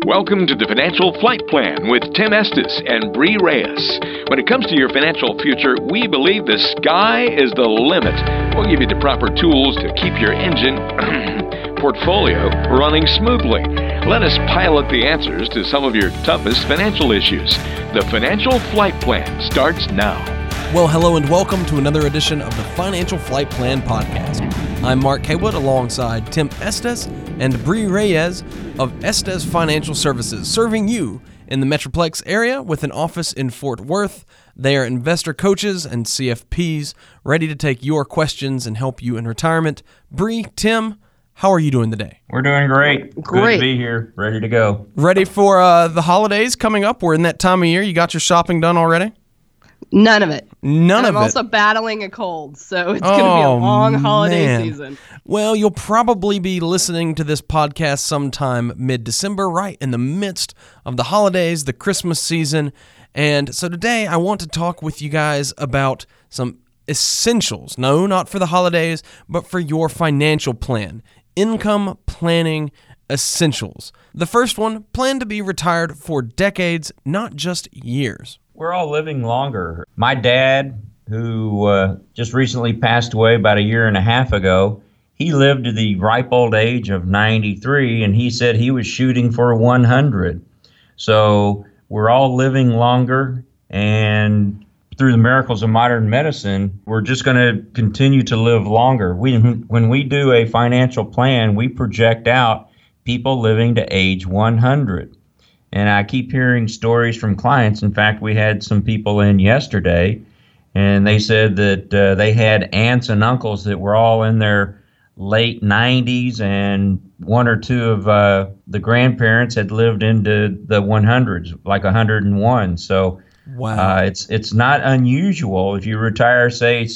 Welcome to the Financial Flight Plan with Tim Estes and Bree Reyes. When it comes to your financial future, we believe the sky is the limit. We'll give you the proper tools to keep your engine portfolio running smoothly. Let us pilot the answers to some of your toughest financial issues. The Financial Flight Plan starts now. Well, hello and welcome to another edition of the Financial Flight Plan podcast. I'm Mark Haywood alongside Tim Estes and Bree Reyes of Estes Financial Services, serving you in the Metroplex area with an office in Fort Worth. They are investor coaches and CFPs ready to take your questions and help you in retirement. Bree, Tim, how are you doing today? We're doing great. Good to be here. Ready to go. Ready for the holidays coming up? We're in that time of year. You got your shopping done already? None of it. I'm also battling a cold, so it's going to be a long holiday season. Well, you'll probably be listening to this podcast sometime mid-December, right in the midst of the holidays, the Christmas season. And so today I want to talk with you guys about some essentials. No, not for the holidays, but for your financial plan. Income planning essentials. The first one, plan to be retired for decades, not just years. We're all living longer. My dad, who just recently passed away about a year and a half ago, he lived to the ripe old age of 93, and he said he was shooting for 100. So we're all living longer, and through the miracles of modern medicine, we're just going to continue to live longer. When we do a financial plan, we project out people living to age 100. And I keep hearing stories from clients. In fact, we had some people in yesterday, and they said that they had aunts and uncles that were all in their late 90s, and one or two of the grandparents had lived into the 100s, like 101. So wow. It's not unusual if you retire, say,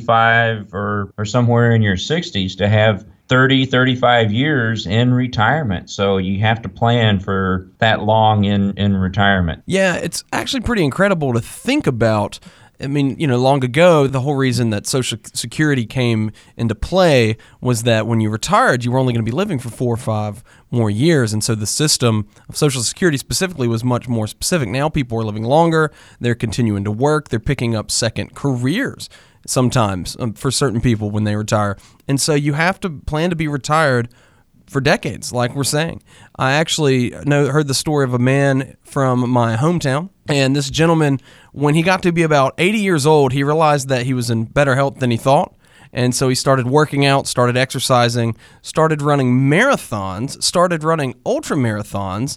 65 or somewhere in your 60s to have 30, 35 years in retirement. So you have to plan for that long in retirement. Yeah, it's actually pretty incredible to think about. I mean, long ago, the whole reason that Social Security came into play was that when you retired, you were only going to be living for 4 or 5 more years. And so the system of Social Security specifically was much more specific. Now people are living longer. They're continuing to work. They're picking up second careers sometimes for certain people when they retire. And so you have to plan to be retired for decades, like we're saying. I actually heard the story of a man from my hometown, and this gentleman, when he got to be about 80 years old, he realized that he was in better health than he thought. And so he started working out, started exercising, started running marathons, started running ultra marathons,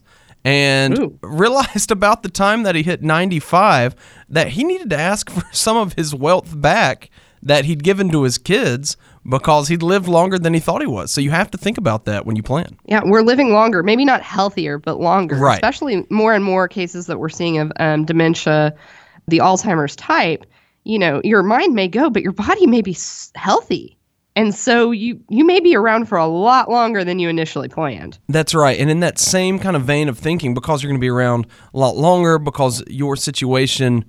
and realized about the time that he hit 95 that he needed to ask for some of his wealth back that he'd given to his kids because he'd lived longer than he thought he was. So you have to think about that when you plan. Yeah, we're living longer, maybe not healthier, but longer, right. Especially more and more cases that we're seeing of dementia, the Alzheimer's type. Your mind may go, but your body may be healthy. And so you may be around for a lot longer than you initially planned. That's right. And in that same kind of vein of thinking, because you're going to be around a lot longer, because your situation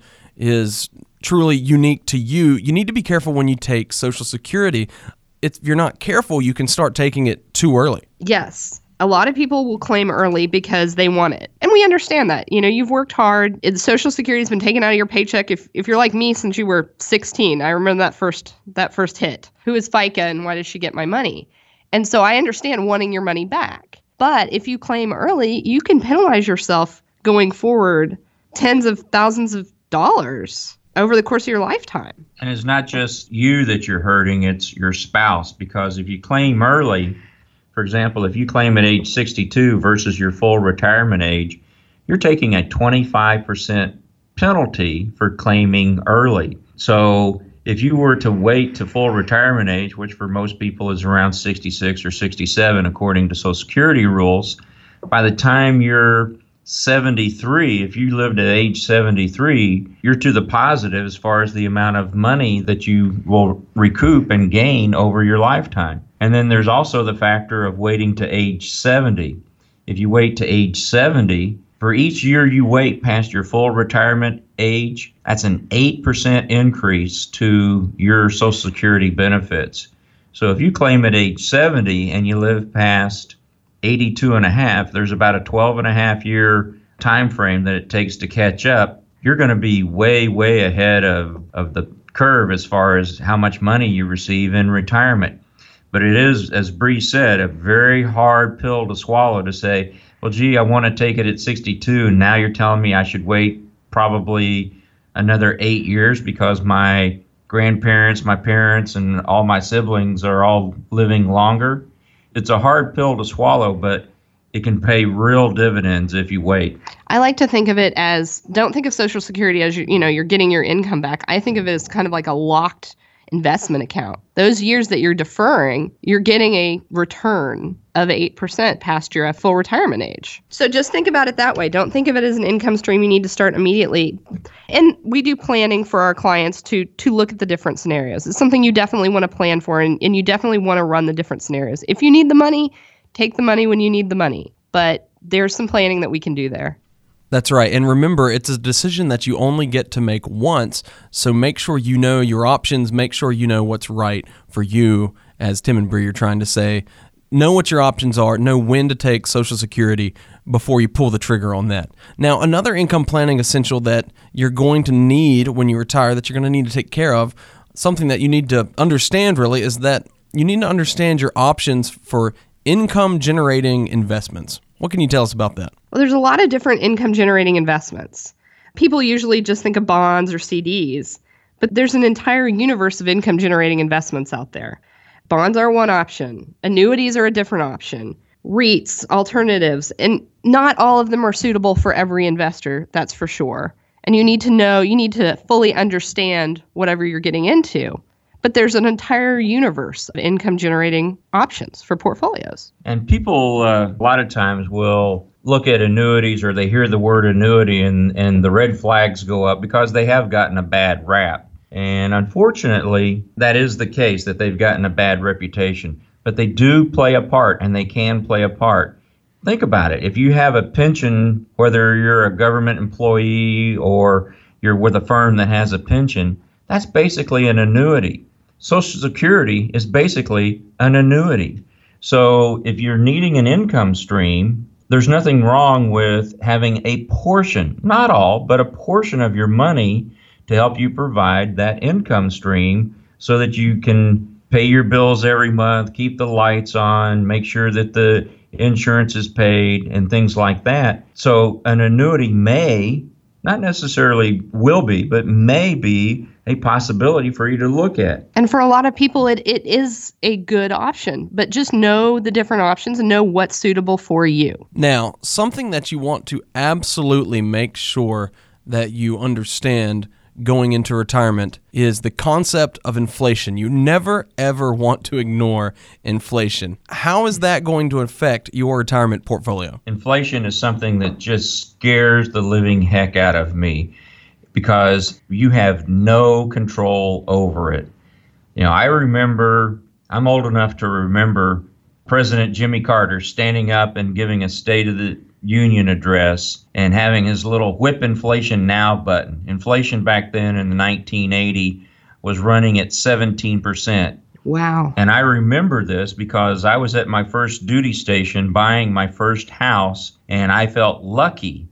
is truly unique to you, you need to be careful when you take Social Security. If you're not careful, you can start taking it too early. Yes. A lot of people will claim early because they want it. And we understand that. You've worked hard. Social Security has been taken out of your paycheck. If you're like me since you were 16, I remember that first hit. Who is FICA and why does she get my money? And so I understand wanting your money back. But if you claim early, you can penalize yourself going forward tens of thousands of dollars over the course of your lifetime. And it's not just you that you're hurting, it's your spouse. Because if you claim early, for example, if you claim at age 62 versus your full retirement age, you're taking a 25% penalty for claiming early. So if you were to wait to full retirement age, which for most people is around 66 or 67 according to Social Security rules, by the time you're 73, if you lived at age 73, you're to the positive as far as the amount of money that you will recoup and gain over your lifetime. And then there's also the factor of waiting to age 70. If you wait to age 70, for each year you wait past your full retirement age, that's an 8% increase to your Social Security benefits. So if you claim at age 70 and you live past 82 and a half, there's about a 12 and a half year time frame that it takes to catch up. You're going to be way, way ahead of the curve as far as how much money you receive in retirement. But it is, as Bree said, a very hard pill to swallow to say, well, gee, I want to take it at 62, and now you're telling me I should wait probably another 8 years because my grandparents, my parents, and all my siblings are all living longer. It's a hard pill to swallow, but it can pay real dividends if you wait. I like to think of it as, don't think of Social Security as you're getting your income back. I think of it as kind of like a locked investment account. Those years that you're deferring, you're getting a return of 8% past your full retirement age. So just think about it that way. Don't think of it as an income stream you need to start immediately. And we do planning for our clients to look at the different scenarios. It's something you definitely want to plan for, and you definitely want to run the different scenarios. If you need the money, take the money when you need the money. But there's some planning that we can do there. That's right. And remember, it's a decision that you only get to make once. So make sure you know your options. Make sure you know what's right for you, as Tim and Bree are trying to say. Know what your options are. Know when to take Social Security before you pull the trigger on that. Now, another income planning essential that you're going to need when you retire, that you're going to need to take care of, something that you need to understand really, is that you need to understand your options for income-generating investments. What can you tell us about that? Well, there's a lot of different income-generating investments. People usually just think of bonds or CDs, but there's an entire universe of income-generating investments out there. Bonds are one option. Annuities are a different option. REITs, alternatives, and not all of them are suitable for every investor, that's for sure. And you need to fully understand whatever you're getting into. But there's an entire universe of income-generating options for portfolios. And people a lot of times will look at annuities, or they hear the word annuity and the red flags go up because they have gotten a bad rap. And unfortunately, that is the case, that they've gotten a bad reputation. But they do play a part, and they can play a part. Think about it. If you have a pension, whether you're a government employee or you're with a firm that has a pension, that's basically an annuity. Social Security is basically an annuity. So if you're needing an income stream, there's nothing wrong with having a portion, not all, but a portion of your money to help you provide that income stream so that you can pay your bills every month, keep the lights on, make sure that the insurance is paid, and things like that. So an annuity may, not necessarily will be, but may be a possibility for you to look at. And for a lot of people, it is a good option, but just know the different options and know what's suitable for you. Now, something that you want to absolutely make sure that you understand going into retirement is the concept of inflation. You never, ever want to ignore inflation. How is that going to affect your retirement portfolio? Inflation is something that just scares the living heck out of me because you have no control over it. You know, I'm old enough to remember President Jimmy Carter standing up and giving a State of the Union address and having his little whip inflation now button. Inflation back then in 1980 was running at 17%. Wow. And I remember this because I was at my first duty station buying my first house, and I felt lucky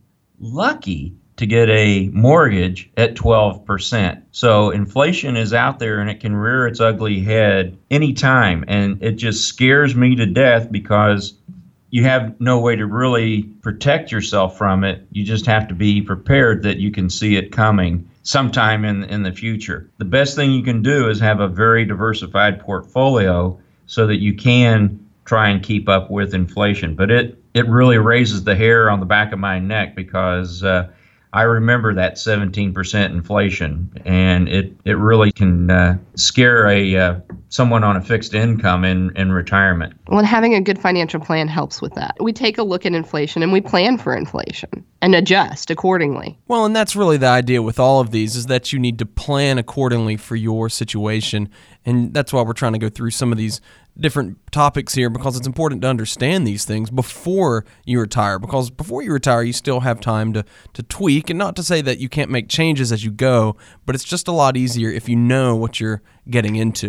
to get a mortgage at 12%. So inflation is out there, and it can rear its ugly head anytime. And it just scares me to death because you have no way to really protect yourself from it. You just have to be prepared that you can see it coming sometime in the future. The best thing you can do is have a very diversified portfolio so that you can try and keep up with inflation. But it really raises the hair on the back of my neck because I remember that 17% inflation, and it really can scare someone on a fixed income in retirement. Well, and having a good financial plan helps with that. We take a look at inflation and we plan for inflation and adjust accordingly. Well, and that's really the idea with all of these, is that you need to plan accordingly for your situation. And that's why we're trying to go through some of these different topics here, because it's important to understand these things before you retire, because before you retire, you still have time to tweak, and not to say that you can't make changes as you go, but it's just a lot easier if you know what you're getting into.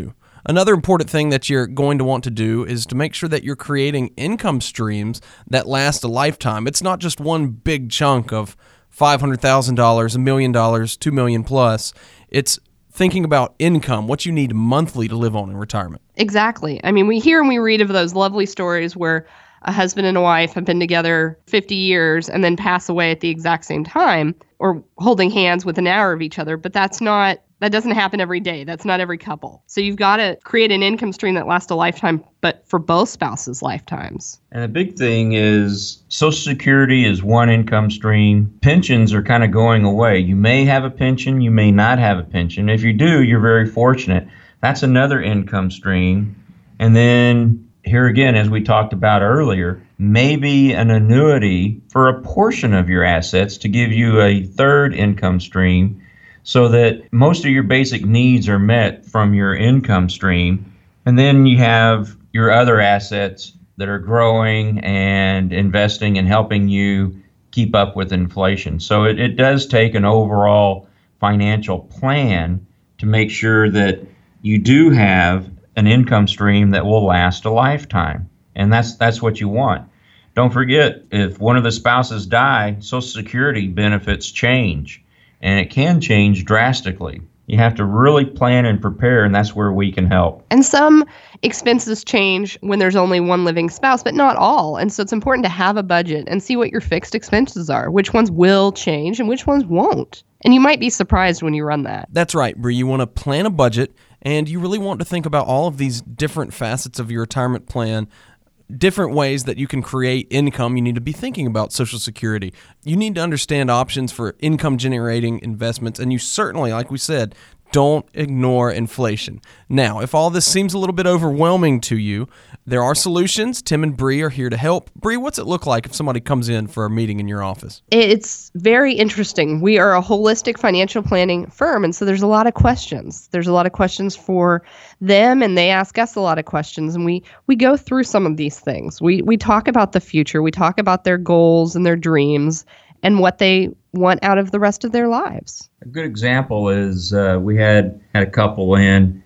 Another important thing that you're going to want to do is to make sure that you're creating income streams that last a lifetime. It's not just one big chunk of $500,000, $1 million, $2 million plus. It's thinking about income, what you need monthly to live on in retirement. Exactly. I mean, we hear and we read of those lovely stories where a husband and a wife have been together 50 years and then pass away at the exact same time or holding hands within an hour of each other. But that doesn't happen every day. That's not every couple. So you've got to create an income stream that lasts a lifetime, but for both spouses' lifetimes. And the big thing is Social Security is one income stream. Pensions are kind of going away. You may have a pension, you may not have a pension. If you do, you're very fortunate. That's another income stream. And then here again, as we talked about earlier, maybe an annuity for a portion of your assets to give you a third income stream so that most of your basic needs are met from your income stream. And then you have your other assets that are growing and investing and helping you keep up with inflation. So it does take an overall financial plan to make sure that you do have an income stream that will last a lifetime. And that's what you want. Don't forget, if one of the spouses die, Social Security benefits change, and it can change drastically. You have to really plan and prepare, and that's where we can help. And some expenses change when there's only one living spouse, but not all. And so it's important to have a budget and see what your fixed expenses are, which ones will change and which ones won't. And you might be surprised when you run that. That's right, Bree. You want to plan a budget, and you really want to think about all of these different facets of your retirement plan, different ways that you can create income. You need to be thinking about Social Security. You need to understand options for income-generating investments, and you certainly, like we said, don't ignore inflation. Now, if all this seems a little bit overwhelming to you, there are solutions. Tim and Bree are here to help. Bree, what's it look like if somebody comes in for a meeting in your office? It's very interesting. We are a holistic financial planning firm, and so there's a lot of questions. There's a lot of questions for them, and they ask us a lot of questions, and we go through some of these things. We talk about the future. We talk about their goals and their dreams and what they want out of the rest of their lives. A good example is we had a couple in,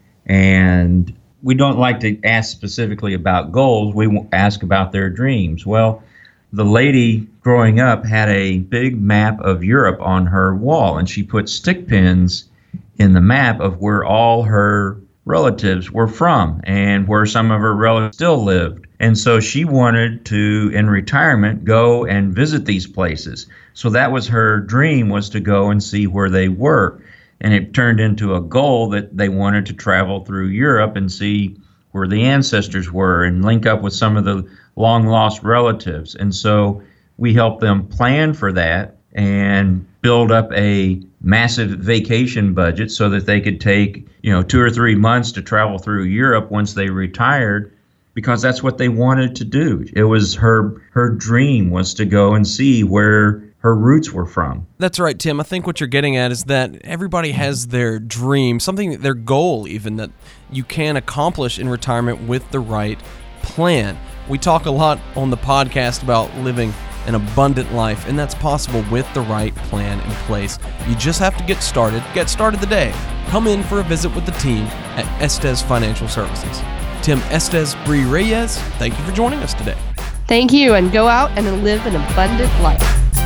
and we don't like to ask specifically about goals. We ask about their dreams. Well, the lady growing up had a big map of Europe on her wall, and she put stick pins in the map of where all her relatives were from and where some of her relatives still lived. And so she wanted to, in retirement, go and visit these places. So that was her dream, was to go and see where they were. And it turned into a goal that they wanted to travel through Europe and see where the ancestors were and link up with some of the long-lost relatives. And so we helped them plan for that and build up a massive vacation budget so that they could take, 2 or 3 months to travel through Europe once they retired, because that's what they wanted to do. It was her dream, was to go and see where her roots were from. That's right, Tim. I think what you're getting at is that everybody has their dream, something, their goal even, that you can accomplish in retirement with the right plan. We talk a lot on the podcast about living an abundant life, and that's possible with the right plan in place. You just have to get started. Get started today. Come in for a visit with the team at Estes Financial Services. Tim Estes, Bree Reyes, thank you for joining us today. Thank you, and go out and live an abundant life.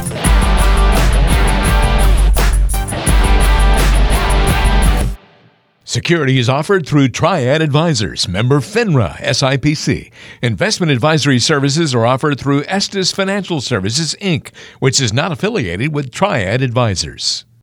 Security is offered through Triad Advisors, member FINRA, SIPC. Investment advisory services are offered through Estes Financial Services, Inc., which is not affiliated with Triad Advisors.